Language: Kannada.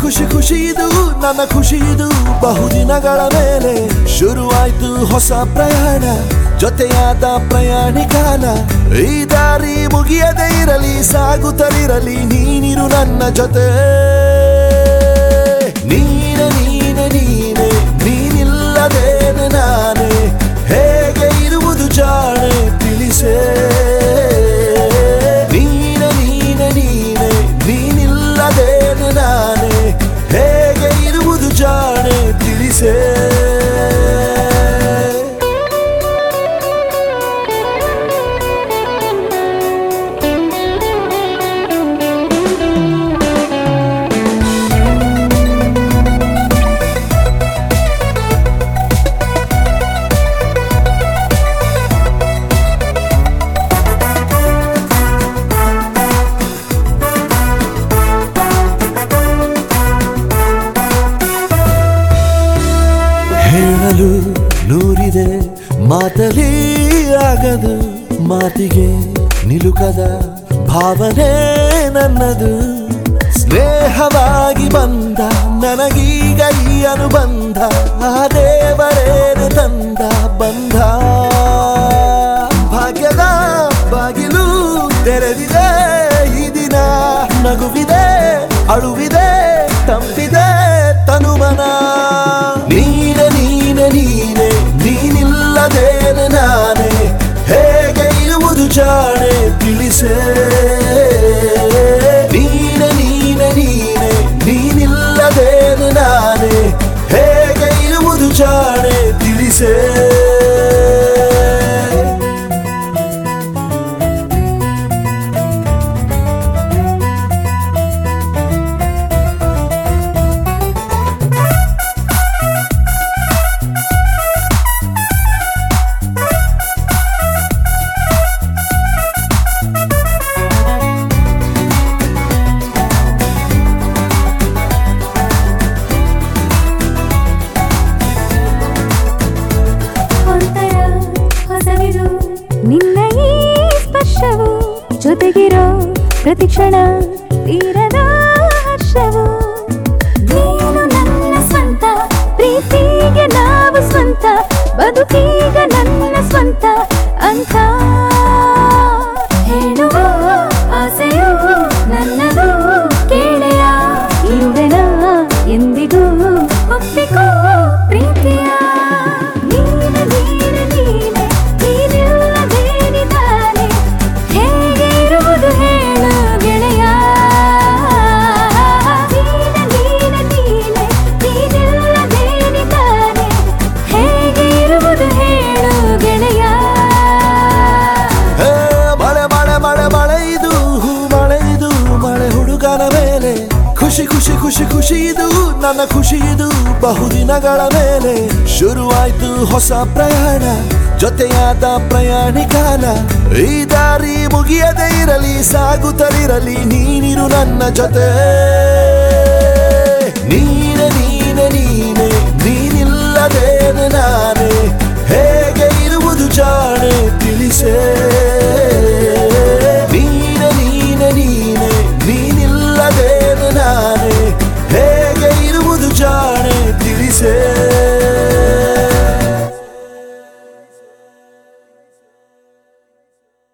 ಖುಷಿ ಖುಷಿ ಇದು ನನ್ನ ಖುಷಿ ಇದು ಬಹುದಿನಗಳ ಮೇಲೆ ಶುರುವಾಯ್ತು ಹೊಸ ಪ್ರಯಾಣ ಜೊತೆಯಾದ ಪ್ರಯಾಣಿಕಾಲ ಈ ದಾರಿ ಮುಗಿಯದೇ ಇರಲಿ ಸಾಗುತ್ತಲಿರಲಿ ನೀನಿರು ನನ್ನ ಜೊತೆ ನೀನೆ ನೀನೆ ನೀನೆ ನೀನಿಲ್ಲದೇನೆ ನಾನೇ ಹೇಗೆ ಇರುವುದು ಜಾಣೆ ತಿಳಿಸೇ ನೀನೆ ನೀನೆ ನೀನೆ ನೀನಿಲ್ಲದೇನೆ ನಾನೇ ಹೇಗೆ ಇರುವುದು ಜಾಣೆ ತಿಳಿಸೇ ಹೇಳಲು ನೂರಿದೆ ಮಾತಲಿ ಆಗದು ಮಾತಿಗೆ ನಿಲುಕದ ಭಾವನೆ ನನ್ನದು ಸ್ನೇಹವಾಗಿ ಬಂದ ನನಗೀಗ ಈ ಅನುಬಂಧ ಆ ದೇವರೇನೆ ತಂದ ಬಂಧ ಭಾಗ್ಯದ ಬಾಗಿಲು ತೆರೆದಿದೆ ಈ ದಿನ ನಗುವಿದೆ ಅಳುವಿದೆ ತಂಪಿದೆ ತನುಮನ ನೀನೆ ನೀನೆ ನೀನೆ ನೀನಿಲ್ಲದೇನೆ ನಾನೇ ಹೇಗೆ ಇರುವುದು ಜಾಣೆ ತಿಳಿಸೇ ನೀನೆ ನೀನೆ ನೀನೆ ನೀನಿಲ್ಲದೇನೆ ನಾನೇ ಹೇಗೆ ಇರುವುದು ಜಾಣೆ ತಿಳಿಸೇ ನಿನ್ನ ಈ ಸ್ಪರ್ಶವು ಜೊತೆಗಿರೋ ಪ್ರತಿಕ್ಷಣ ತೀರದ ಹರ್ಷವು ನೀನು ನನ್ನ ಸ್ವಂತ ಪ್ರೀತಿಗೆ ನಾವು ಸ್ವಂತ ಬದುಕೀಗ ನನ್ನ ಸ್ವಂತ ಅಂತ ಹೇಳುವ ಆಸೆಯು ನನ್ನದು ಕೇಳೆಯ ಇರುವೆನ ಎಂದಿಗೂ ಒಪ್ಪಿಕೋ ಪ್ರೀತಿಯ ನೀನೆ ನೀನೆ ನೀನೆ ನೀನಿಲ್ಲದೇನಿದ್ದಾನೆ ಹೇಗೆ ಇರುವುದು ಹೇಳು ಗೆಳೆಯ ನೀನೆ ನೀನೆ ನೀನೆ ನೀನಿಲ್ಲದೇನಿದ್ದಾನೆ ಹೇಗೆ ಇರುವುದು ಹೇಳು ಗೆಳೆಯ ಮಳೆ ಮಳೆ ಮಳೆ ಮಳೆ ಇದು ಮಳೆ ಇದು ಮಳೆ ಹುಡುಗನ ಮೇಲೆ ಖುಷಿ ಖುಷಿ ಖುಷಿ ಖುಷಿ ಇದು ನನ್ನ ಖುಷಿ ಇದು ಬಹುದಿನಗಳ ಮೇಲೆ ಶುರುವಾಯ್ತು ಹೊಸ ಪ್ರಯಾಣ ಜೊತೆಯಾದ ಪ್ರಯಾಣಿಕಾಲ ಈ ದಾರಿ ಮುಗಿಯದೇ ಇರಲಿ ಸಾಗುತ್ತಲಿರಲಿ ನೀನಿರು ನನ್ನ ಜೊತೆ